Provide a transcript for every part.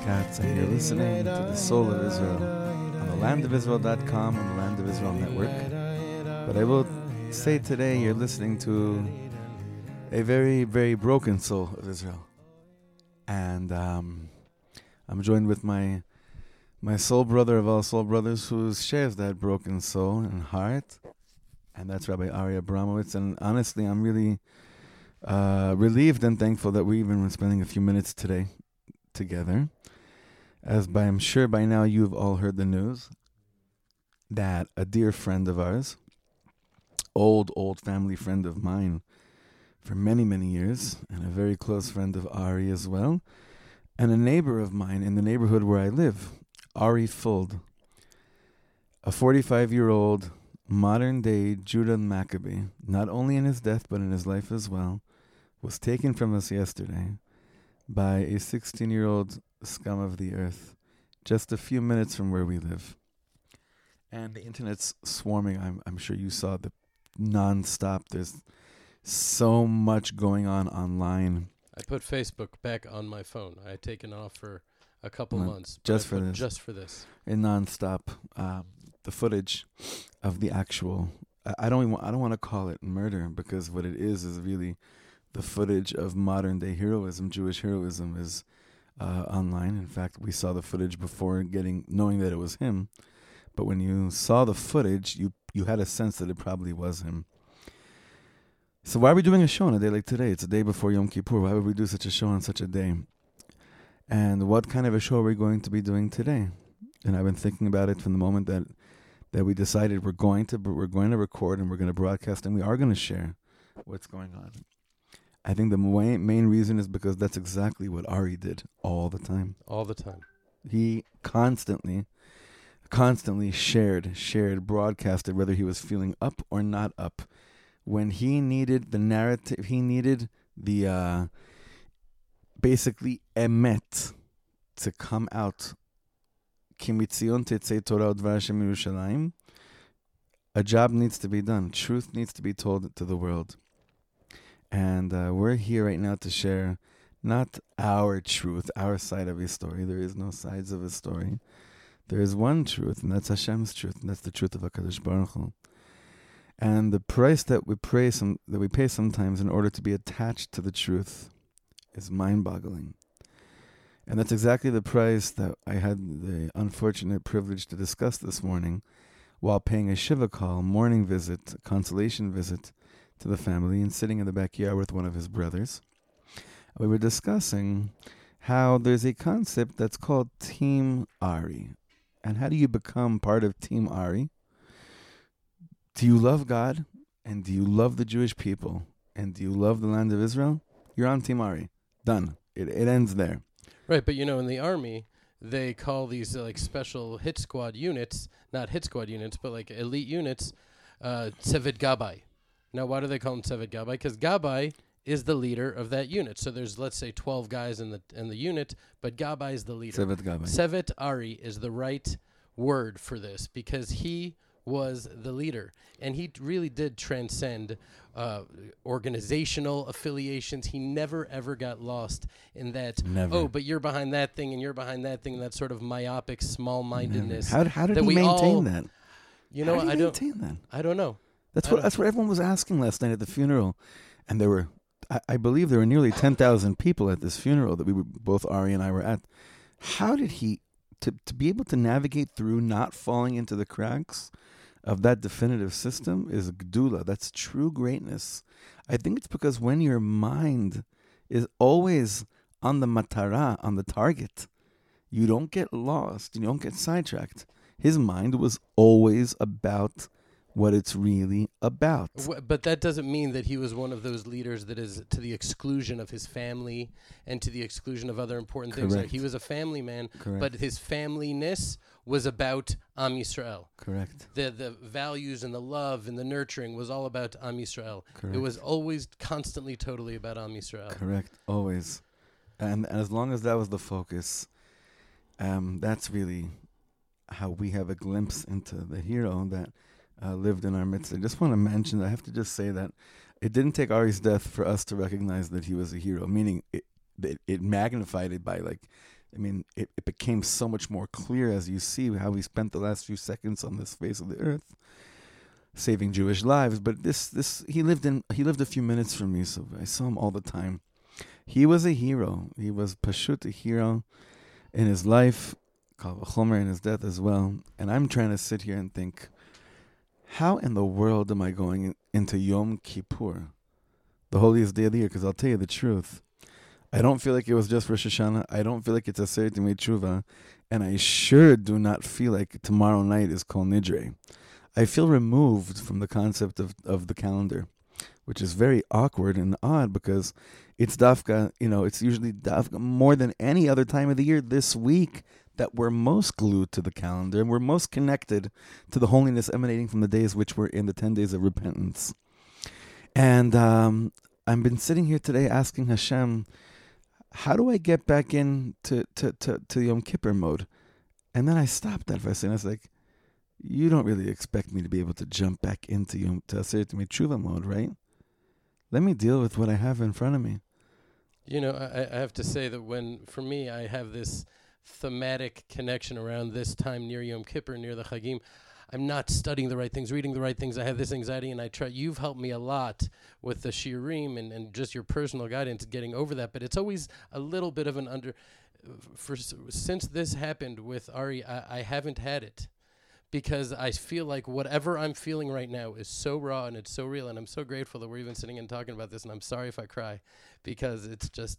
Katz, and you're listening to The Soul of Israel on the landofisrael.com and the Land of Israel Network. But I will say today you're listening to a very, very broken soul of Israel. And I'm joined with my soul brother of all soul brothers who shares that broken soul and heart. And that's Rabbi Ari Abramowitz. And honestly, I'm really relieved and thankful that we even been spending a few minutes today together. I'm sure by now you've all heard the news that a dear friend of ours, old family friend of mine for many, many years, and a very close friend of Ari as well, and a neighbor of mine in the neighborhood where I live, Ari Fuld, a 45-year-old modern-day Judah Maccabee, not only in his death but in his life as well, was taken from us yesterday by a 16-year-old scum of the earth, just a few minutes from where we live. And the internet's swarming. I'm sure you saw the non-stop. There's so much going on online. I put Facebook back on my phone. I had taken off for a couple months. Just for this. In non-stop. The footage of the actual... I don't want to call it murder, because what it is really the footage of modern-day heroism. Jewish heroism is online. In fact, we saw the footage before knowing that it was him. But when you saw the footage, you had a sense that it probably was him. So why are we doing a show on a day like today? It's a day before Yom Kippur. Why would we do such a show on such a day? And what kind of a show are we going to be doing today? And I've been thinking about it from the moment that we decided we're going to record and we're going to broadcast and we are going to share what's going on. I think the main reason is because that's exactly what Ari did all the time. All the time. He constantly shared, broadcasted, whether he was feeling up or not up. When he needed the narrative, he needed the basically emet to come out. Ki mitzion tetzei Torah udvar Hashem Yerushalayim. A job needs to be done. Truth needs to be told to the world. And we're here right now to share not our truth, our side of his story. There is no sides of his story. There is one truth, and that's Hashem's truth, and that's the truth of HaKadosh Baruch Hu. And the price that we pay sometimes in order to be attached to the truth is mind-boggling. And that's exactly the price that I had the unfortunate privilege to discuss this morning while paying a Shiva call, morning visit, a consolation visit to the family, and sitting in the backyard with one of his brothers. We were discussing how there's a concept that's called Team Ari. And how do you become part of Team Ari? Do you love God? And do you love the Jewish people? And do you love the land of Israel? You're on Team Ari. Done. It ends there. Right, but in the army, they call these special hit squad units, not hit squad units, but elite units, Tzevet Gabbai. Now, why do they call them Tzevet Gabbai? Because Gabbai is the leader of that unit. So there's, let's say, 12 guys in the unit, but Gabbai is the leader. Tzevet Gabbai. Tzevet Ari is the right word for this because he was the leader. And he really did transcend organizational affiliations. He never, ever got lost in that, Never. But you're behind that thing and you're behind that thing, that sort of myopic small-mindedness. How did he maintain that? I don't know. That's what everyone was asking last night at the funeral. And there were, I believe there were nearly 10,000 people at this funeral that both Ari and I were at. How did he, to be able to navigate through not falling into the cracks of that definitive system is Gdula. That's true greatness. I think it's because when your mind is always on the matara, on the target, you don't get lost, you don't get sidetracked. His mind was always about what it's really about. But that doesn't mean that he was one of those leaders that is to the exclusion of his family and to the exclusion of other important things. Like he was a family man, but his familyness was about Am Yisrael. Correct. The values and the love and the nurturing was all about Am Yisrael. It was always constantly, totally about Am Yisrael. Correct, always. And as long as that was the focus, that's really how we have a glimpse into the hero that lived in our midst. I just want to mention, I have to just say that it didn't take Ari's death for us to recognize that he was a hero, meaning it magnified it by I mean, it became so much more clear as you see how he spent the last few seconds on this face of the earth, saving Jewish lives. But he lived a few minutes from me, so I saw him all the time. He was a hero. He was pashut, a hero in his life, kal v'chomer in his death as well. And I'm trying to sit here and think, how in the world am I going into Yom Kippur, the holiest day of the year? Because I'll tell you the truth, I don't feel like it was just Rosh Hashanah. I don't feel like it's Aseret Yemei Tshuva. And I sure do not feel like tomorrow night is Kol Nidre. I feel removed from the concept of the calendar, which is very awkward and odd because it's dafka, it's usually dafka more than any other time of the year this week that we're most glued to the calendar and we're most connected to the holiness emanating from the days which were in the 10 days of repentance. And I've been sitting here today asking Hashem, how do I get back in to Yom Kippur mode? And then I stopped that for a second. I was like, you don't really expect me to be able to jump back into Aseret Yemei Tshuva mode, right? Let me deal with what I have in front of me. I have to say that for me, I have this thematic connection around this time near Yom Kippur, near the Chagim. I'm not studying the right things, reading the right things. I have this anxiety, and you've helped me a lot with the shiurim and just your personal guidance getting over that. But it's always a little bit of since this happened with Ari, I haven't had it. Because I feel like whatever I'm feeling right now is so raw and it's so real, and I'm so grateful that we're even sitting and talking about this, and I'm sorry if I cry, because it's just,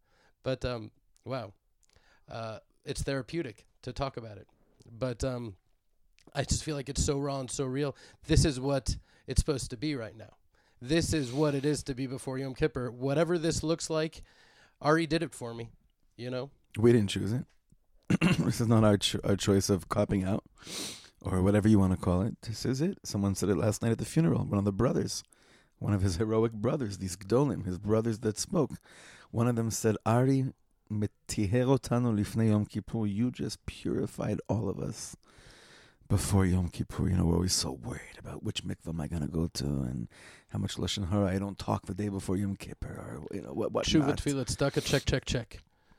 wow. It's therapeutic to talk about it. But I just feel like it's so raw and so real. This is what it's supposed to be right now. This is what it is to be before Yom Kippur. Whatever this looks like, Ari did it for me, We didn't choose it. This is not our choice of copping out, or whatever you want to call it. This is it. Someone said it last night at the funeral. One of the brothers, one of his heroic brothers, these Gdolim, his brothers that spoke. One of them said, Ari, metiher otanu lifnei Yom Kippur, you just purified all of us before Yom Kippur. We're always so worried about which mikvah am I going to go to and how much Lashon Hara I don't talk the day before Yom Kippur, or, what Tshuva, not. tefillah, tzedakah, check.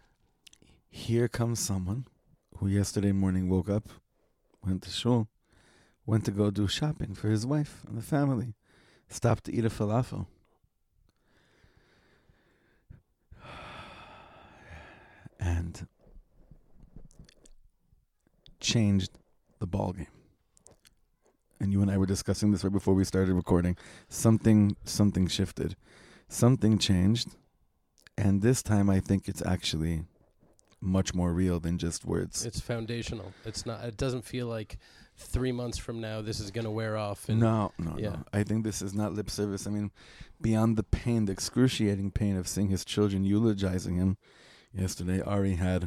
Here comes someone who yesterday morning woke up, went to shul, went to go do shopping for his wife and the family, stopped to eat a falafel. And changed the ball game. And you and I were discussing this right before we started recording. Something shifted. Something changed. And this time I think it's actually much more real than just words. It's foundational. It doesn't feel like 3 months from now this is going to wear off. And No. I think this is not lip service. I mean, beyond the pain, the excruciating pain of seeing his children eulogizing him yesterday, Ari had,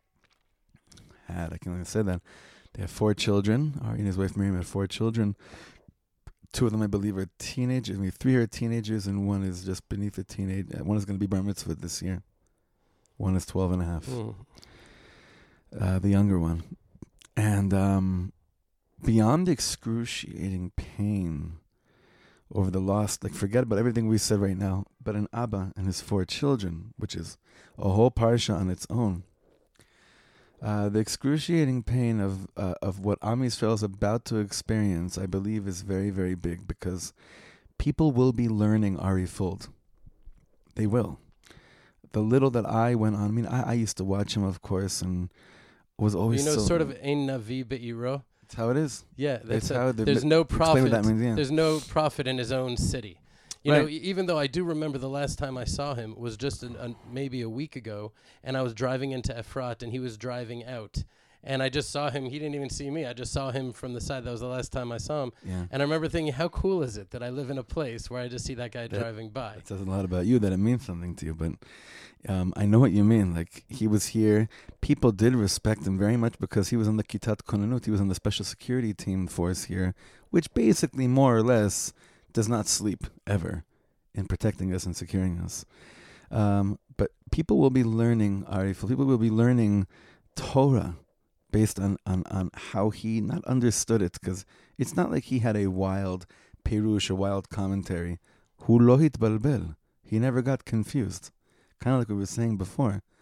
I can only say that, they have 4 children. Ari and his wife Miriam had 4 children. 2 of them, I believe, are teenagers. 3 are teenagers, and 1 is just beneath the teenage. 1 is going to be bar mitzvah this year. 1 is 12 and a half. The younger one. And beyond excruciating pain over the loss, forget about everything we said right now, but an Abba and his 4 children, which is a whole parsha on its own. The excruciating pain of what Am Yisrael is about to experience, I believe, is very, very big, because people will be learning Ari Fuld. They will. The little that I went on, I mean, I used to watch him, of course, and was always sort of ein navi be'iro. That's how it is. Yeah, that's how there's no prophet. What that means, yeah. There's no prophet in his own city. Even though I do remember the last time I saw him was just maybe a week ago, and I was driving into Efrat, and he was driving out. And I just saw him. He didn't even see me. I just saw him from the side. That was the last time I saw him. Yeah. And I remember thinking, how cool is it that I live in a place where I just see that guy driving by? It says a lot about you, that it means something to you. But I know what you mean. He was here. People did respect him very much because he was on the Kitat Konanut. He was on the special security team force here, which basically, more or less, does not sleep ever in protecting us and securing us. But people will be learning Arifel. People will be learning Torah based on how he not understood it, because it's not like he had a wild perush, a wild commentary. Hu lo hitbalbel. He never got confused. Kind of like we were saying before.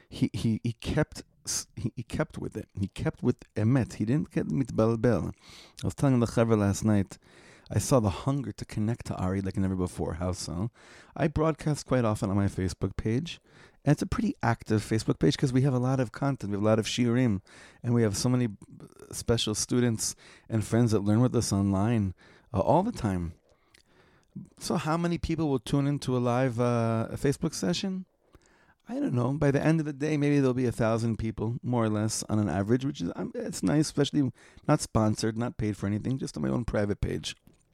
he kept he kept with it. He kept with emet. He didn't get mitbalbel. I was telling the chaver last night, I saw the hunger to connect to Ari like never before. How so? I broadcast quite often on my Facebook page. And it's a pretty active Facebook page because we have a lot of content. We have a lot of shiurim. And we have so many special students and friends that learn with us online all the time. So how many people will tune into a live Facebook session? I don't know. By the end of the day, maybe there'll be 1,000 people, more or less, on an average, which is it's nice, especially not sponsored, not paid for anything, just on my own private page.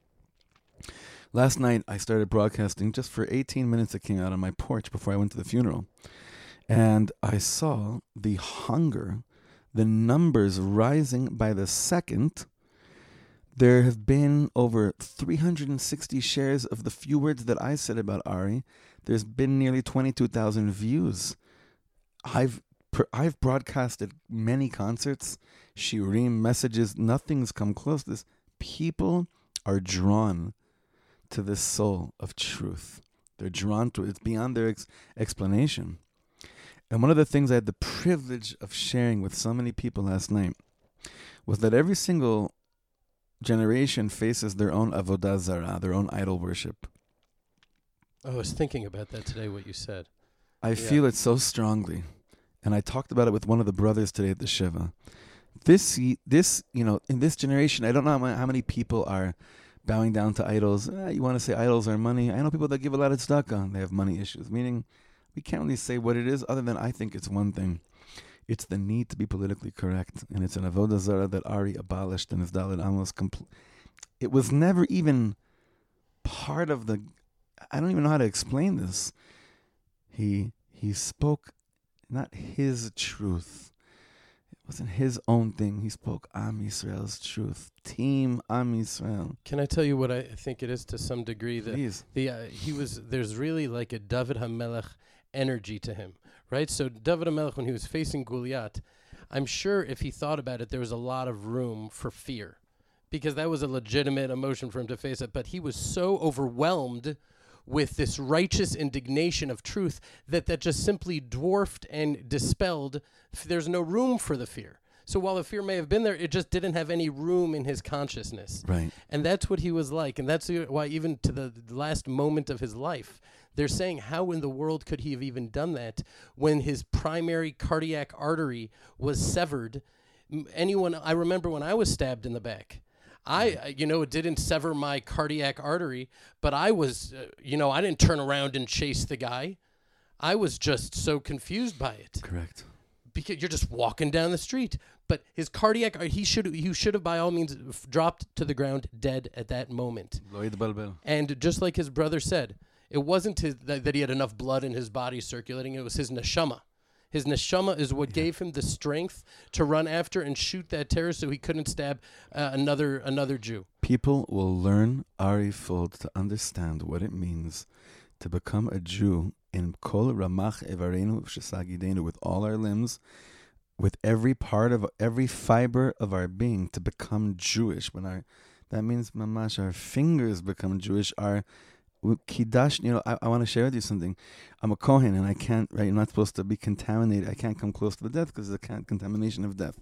Last night, I started broadcasting just for 18 minutes. It came out on my porch before I went to the funeral. And I saw the hunger, the numbers rising by the second. There have been over 360 shares of the few words that I said about Ari. There's been nearly 22,000 views. I've broadcasted many concerts, shiurim, messages. Nothing's come close to this. People are drawn to this soul of truth. They're drawn to it. It's beyond their explanation. And one of the things I had the privilege of sharing with so many people last night was that every single generation faces their own avodah zarah, their own idol worship. I was thinking about that today, what you said. I feel it so strongly. And I talked about it with one of the brothers today at the Shiva. This, in this generation, I don't know how many people are bowing down to idols. You want to say idols are money. I know people that give a lot of tzedakah. They have money issues. Meaning, we can't really say what it is other than I think it's one thing. It's the need to be politically correct. And it's an avodah zarah that Ari abolished in his Dalit Amos. It was never even part of the... I don't even know how to explain this. He spoke not his truth. It wasn't his own thing. He spoke Am Yisrael's truth. Team Am Yisrael. Can I tell you what I think it is to some degree? Please. There's really like a David HaMelech energy to him, right? So David HaMelech, when he was facing Goliath, I'm sure if he thought about it, there was a lot of room for fear because that was a legitimate emotion for him to face it. But he was so overwhelmed with this righteous indignation of truth that just simply dwarfed and dispelled. There's no room for the fear. So while the fear may have been there, it just didn't have any room in his consciousness. Right. And that's what he was like. And that's why even to the last moment of his life, they're saying, how in the world could he have even done that when his primary cardiac artery was severed? I remember when I was stabbed in the back. It didn't sever my cardiac artery, but I was, I didn't turn around and chase the guy. I was just so confused by it. Correct. Because you're just walking down the street. But his cardiac, he should have by all means dropped to the ground dead at that moment. And just like his brother said, it wasn't that he had enough blood in his body circulating. It was his neshama. His neshama is what gave him the strength to run after and shoot that terrorist so he couldn't stab another Jew. People will learn Ari Fuld to understand what it means to become a Jew in kol ramach evarenu v'shesagidenu, with all our limbs, with every part of every fiber of our being, to become Jewish. That means mamash, our fingers become Jewish. Our Kiddush, I want to share with you something. I'm a Kohen and I can't, right? I'm not supposed to be contaminated. I can't come close to the death because there's a contamination of death.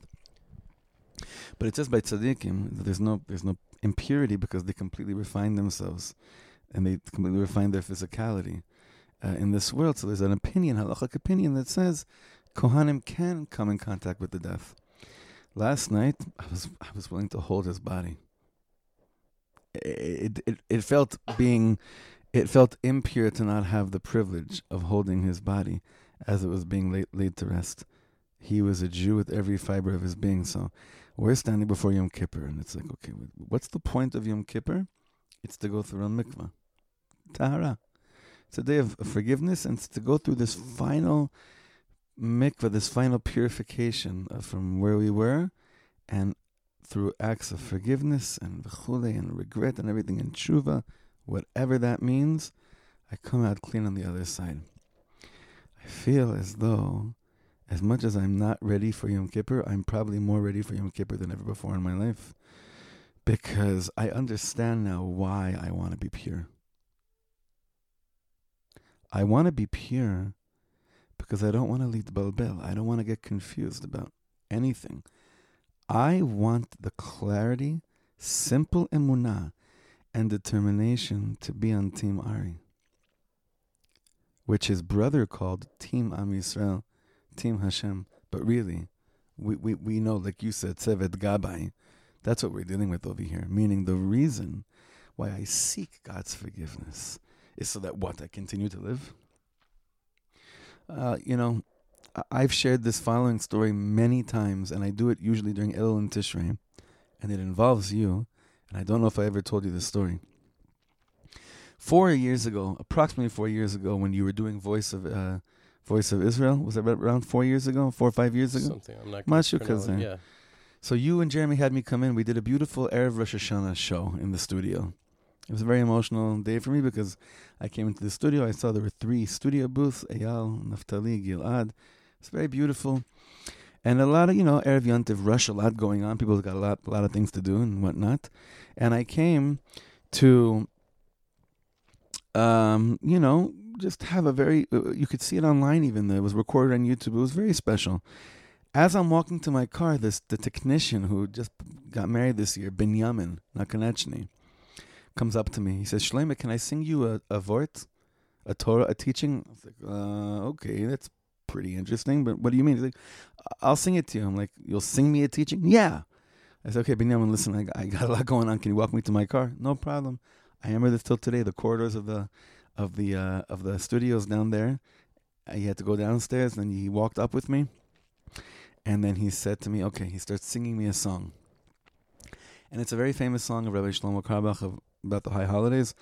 But it says by tzaddikim that there's no impurity because they completely refine themselves and they completely refine their physicality in this world. So there's an opinion, halachic opinion, that says Kohanim can come in contact with the death. Last night, I was willing to hold his body. It felt impure to not have the privilege of holding his body as it was being laid to rest. He was a Jew with every fiber of his being. So we're standing before Yom Kippur, and it's like, okay, what's the point of Yom Kippur? It's to go through a mikvah, tahara. It's a day of forgiveness, and it's to go through this final mikvah, this final purification from where we were, and through acts of forgiveness and v'chule and regret and everything and tshuva, whatever that means, I come out clean on the other side. I feel as though, as much as I'm not ready for Yom Kippur, I'm probably more ready for Yom Kippur than ever before in my life, because I understand now why I want to be pure. I want to be pure because I don't want to lead balbel. I don't want to get confused about anything. I want the clarity, simple emunah, and determination to be on Team Ari, which his brother called Team Am Yisrael, Team Hashem. But really, we know, like you said, Tzevet Gabai. That's what we're dealing with over here. Meaning the reason why I seek God's forgiveness is so that what? I continue to live? I've shared this following story many times, and I do it usually during Elul and Tishrei, and it involves you, and I don't know if I ever told you this story. 4 years ago, approximately 4 years ago, when you were doing Voice of Israel, was that around 4 years ago, 4 or 5 years ago? Something, I'm not going to pronounce it. Yeah. So you and Jeremy had me come in. We did a beautiful Erev Rosh Hashanah show in the studio. It was a very emotional day for me because I came into the studio. I saw there were 3 studio booths, Eyal, Naftali, Gilad. It's very beautiful. And a lot of, Erev Yontiv Rush, a lot going on. People got a lot of things to do and whatnot. And I came to, just have a very, you could see it online even. It was recorded on YouTube. It was very special. As I'm walking to my car, the technician who just got married this year, Binyamin Nakonechny, comes up to me. He says, Shlomo, can I sing you a vort, a Torah, a teaching? I was like, okay, that's pretty interesting, but what do you mean? He's like, I'll sing it to you. I'm like, you'll sing me a teaching? Yeah. I said, okay, Binyamin, listen, I got a lot going on. Can you walk me to my car? No problem. I remember this till today, the corridors of the studios down there. He had to go downstairs, and he walked up with me. And then he said to me, okay, he starts singing me a song. And it's a very famous song of Rabbi Shlomo Carlebach about the high holidays.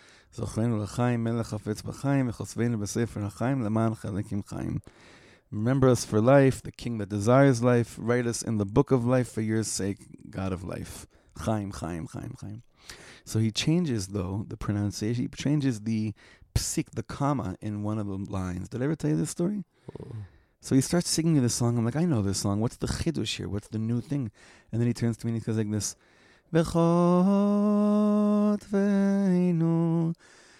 Remember us for life, the king that desires life. Write us in the book of life for your sake, God of life. Chaim, Chaim, Chaim, Chaim. So he changes, though, the pronunciation. He changes the psik, the comma, in one of the lines. Did I ever tell you this story? Oh. So he starts singing me the song. I'm like, I know this song. What's the chidush here? What's the new thing? And then he turns to me and he goes like this. V'chot ve'inu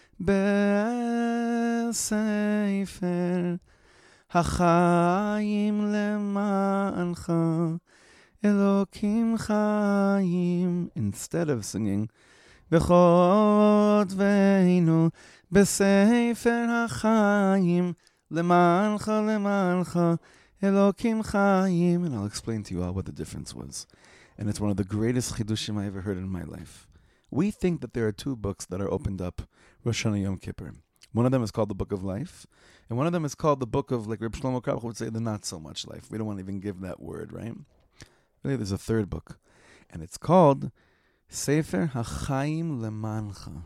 be'sefer ha'chayim lemancha Elokim chayim. Instead of singing V'chot ve'inu be'sefer ha'chayim Lemancha, Elokim Chaim. And I'll explain to you all what the difference was. And it's one of the greatest chidushim I ever heard in my life. We think that there are 2 books that are opened up, Rosh Hashanah Yom Kippur. One of them is called the Book of Life, and one of them is called the Book of, like Reb Shlomo Carlebach would say, the Not So Much Life. We don't want to even give that word, right? Really, there's a 3rd book, and it's called Sefer HaChaim Lemancha.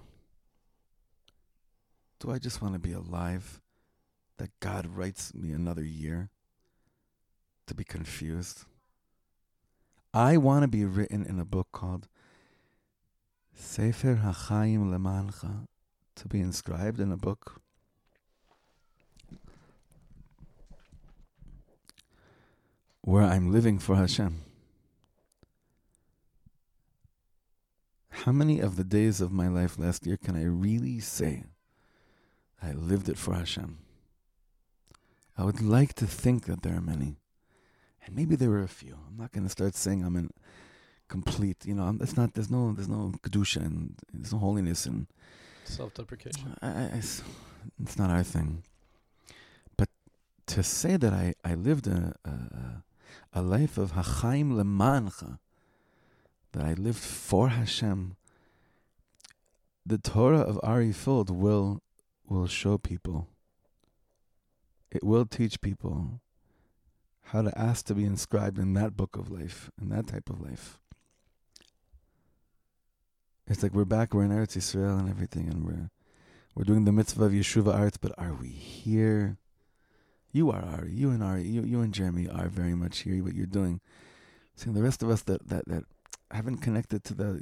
Do I just want to be alive? That God writes me another year to be confused. I want to be written in a book called Sefer HaChaim Lemancha, to be inscribed in a book where I'm living for Hashem. How many of the days of my life last year can I really say I lived it for Hashem? I would like to think that there are many. And maybe there were a few. I'm not going to start saying I'm in complete, it's not, there's no kedusha and there's no holiness and self-deprecation. It's not our thing. But to say that I lived a life of hachaim lemancha, that I lived for Hashem, the Torah of Ari Fuld will show people. It will teach people how to ask to be inscribed in that book of life, in that type of life. It's like we're in Eretz Yisrael and everything, and we're doing the mitzvah of Yeshuva Arts, but are we here? You are Ari, you and Jeremy are very much here, what you're doing. See, the rest of us that haven't connected to the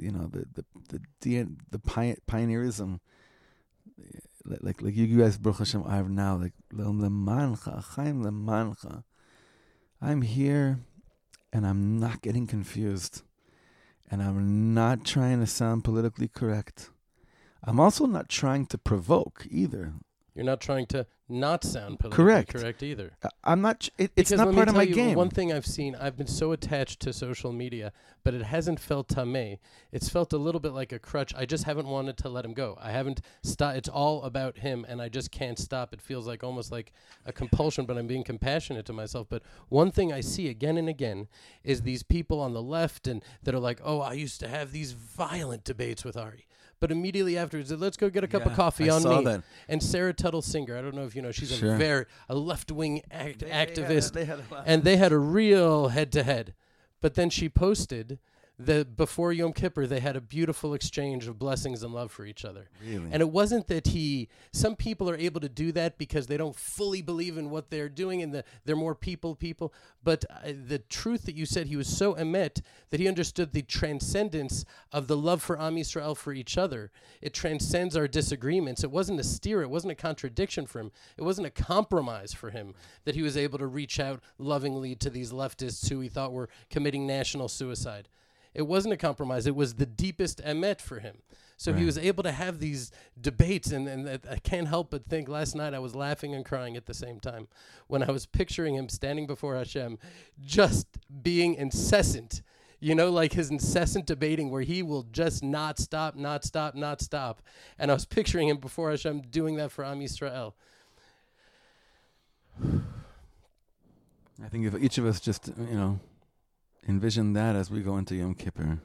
pioneerism, like you guys, Baruch Hashem, are now, like lemancha, chaim lemancha. I'm here, and I'm not getting confused, and I'm not trying to sound politically correct. I'm also not trying to provoke either. You're not trying to not sound politically correct either. I'm not. It's Because not let part me of tell my you, game. One thing I've seen, I've been so attached to social media, but it hasn't felt tameh. It's felt a little bit like a crutch. I just haven't wanted to let him go. I haven't stopped. It's all about him, and I just can't stop. It feels like almost like a compulsion, but I'm being compassionate to myself. But one thing I see again and again is these people on the left and that are like, oh, I used to have these violent debates with Ari. But immediately afterwards, let's go get a cup of coffee on saw me. that. And Sarah Tuttle Singer, I don't know if you know, she's Sure. a left-wing activist. They had a lot. And they had a real head-to-head. But then she posted that before Yom Kippur, they had a beautiful exchange of blessings and love for each other. Really? And it wasn't that some people are able to do that because they don't fully believe in what they're doing and they're more people. But the truth that you said, he was so emet that he understood the transcendence of the love for Am Yisrael for each other. It transcends our disagreements. It wasn't a steer. It wasn't a contradiction for him. It wasn't a compromise for him that he was able to reach out lovingly to these leftists who he thought were committing national suicide. It wasn't a compromise. It was the deepest emet for him. So he was able to have these debates, and I can't help but think last night I was laughing and crying at the same time when I was picturing him standing before Hashem, just being incessant, like his incessant debating where he will just not stop. And I was picturing him before Hashem doing that for Am Yisrael. I think if each of us just, envision that as we go into Yom Kippur,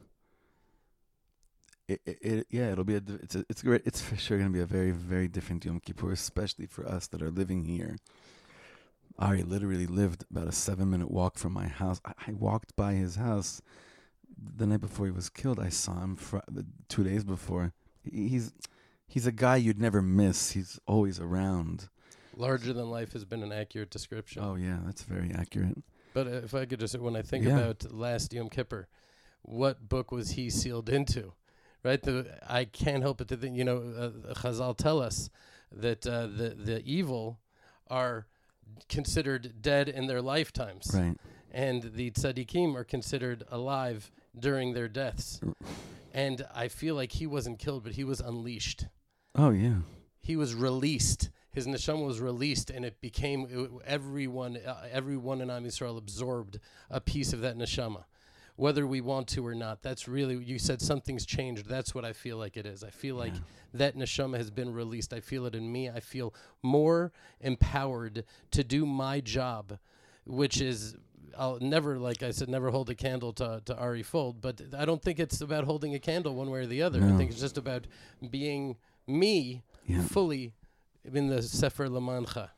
it'll be it's great. It's for sure going to be a very, very different Yom Kippur, especially for us that are living here. Ari literally lived about a 7-minute walk from my house. I walked by his house the night before he was killed. I saw him 2 days before. He's a guy you'd never miss. He's always around. Larger than life has been an accurate description. Oh yeah, that's very accurate. But if I could just, when I think about last Yom Kippur, what book was he sealed into? Right? I can't help but to think, Chazal tell us that the evil are considered dead in their lifetimes. Right. And the tzaddikim are considered alive during their deaths. And I feel like he wasn't killed, but he was unleashed. Oh, yeah. He was released. His neshama was released, and it became everyone in Am Yisrael absorbed a piece of that neshama, whether we want to or not. That's really, you said something's changed. That's what I feel like it is. I feel like that neshama has been released. I feel it in me. I feel more empowered to do my job, which is, I'll never, like I said, never hold a candle to Ari Fold, but I don't think it's about holding a candle one way or the other. No. I think it's just about being me fully in the Sefer Lamancha.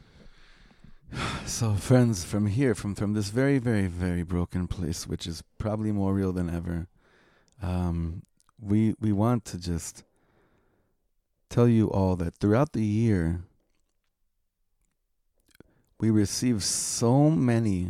So, friends, from here, from this very, very, very broken place, which is probably more real than ever, we want to just tell you all that throughout the year, we receive so many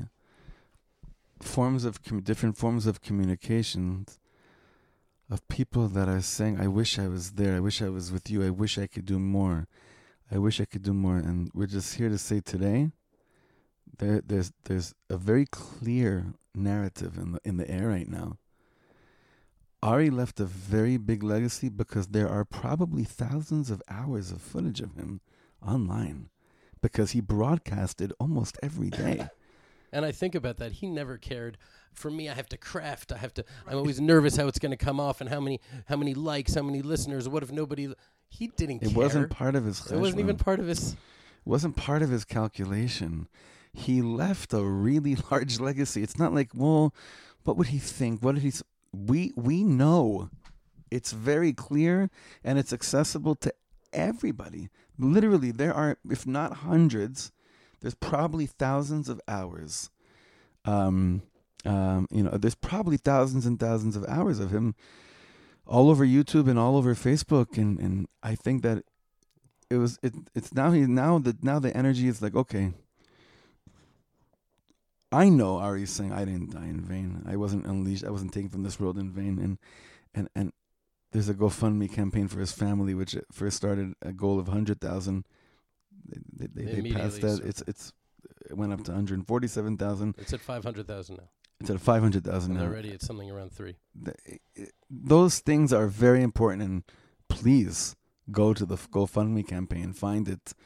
different forms of communications of people that are saying, I wish I was there, I wish I was with you, I wish I could do more, I wish I could do more. And we're just here to say today, there's a very clear narrative in the air right now. Ari left a very big legacy because there are probably thousands of hours of footage of him online because he broadcasted almost every day. And I think about that. He never cared. For me, I have to craft. I'm always nervous how it's going to come off and how many likes, how many listeners. What if nobody? He didn't care. It wasn't part of his. It wasn't even part of his. It wasn't part of his calculation. He left a really large legacy. It's not like, well, what would he think? What did he? We know. It's very clear and it's accessible to everybody. Literally, there are, if not hundreds, there's probably thousands of hours. There's probably thousands and thousands of hours of him all over YouTube and all over Facebook, and I think that it's now the energy is like, okay, I know Ari's saying I didn't die in vain. I wasn't unleashed. I wasn't taken from this world in vain. And there's a GoFundMe campaign for his family, which first started a goal of 100,000. They passed that. It went up to 147,000. It's at 500,000 now. It's at 500,000 now. Already it's something around 3. Those things are very important, and please go to the GoFundMe campaign, find it.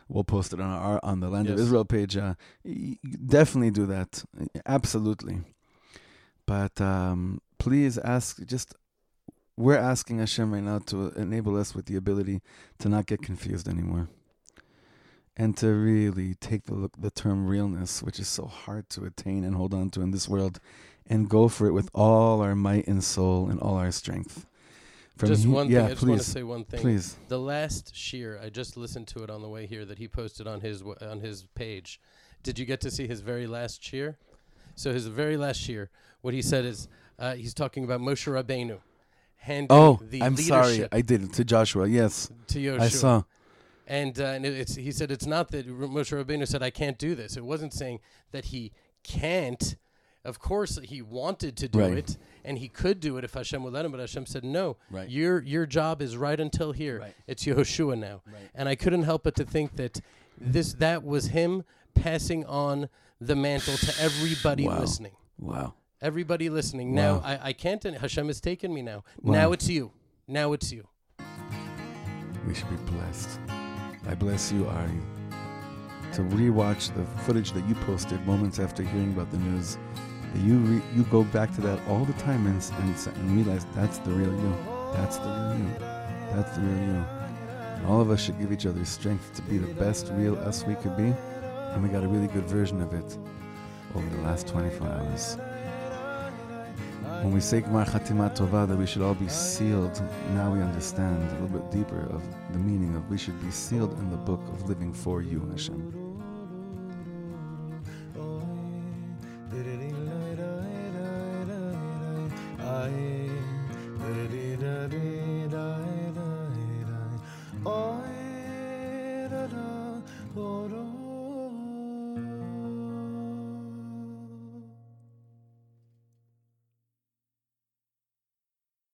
We'll post it on the Land of Yes. Israel page. Definitely do that. Absolutely. But please ask. We're asking Hashem right now to enable us with the ability to not get confused anymore, and to really take the term realness, which is so hard to attain and hold on to in this world, and go for it with all our might and soul and all our strength. One thing. I please, just want to say one thing. Please. The last shir, I just listened to it on the way here that he posted on his page. Did you get to see his very last shir? So his very last shir, what he said is he's talking about Moshe Rabbeinu handing the I'm leadership. sorry, I did to Joshua. Yes, to Yoshua. I saw. And he said it's not that Moshe Rabbeinu said I can't do this. It wasn't saying that he can't. Of course, he wanted to do it, and he could do it if Hashem would let him. But Hashem said, "No, your job is right until here. Right. It's Yehoshua now." Right. And I couldn't help but to think that that was him passing on the mantle to everybody listening. Wow. Everybody listening. Wow. Now I can't. Hashem has taken me now. Wow. Now it's you. Now it's you. We should be blessed. I bless you, Ari, to rewatch the footage that you posted moments after hearing about the news. That you go back to that all the time and realize that's the real you. That's the real you. That's the real you. And all of us should give each other strength to be the best real us we could be. And we got a really good version of it over the last 24 hours. When we say Gmar Chatima Tova, that we should all be sealed, now we understand a little bit deeper of the meaning of we should be sealed in the book of living for you, Hashem.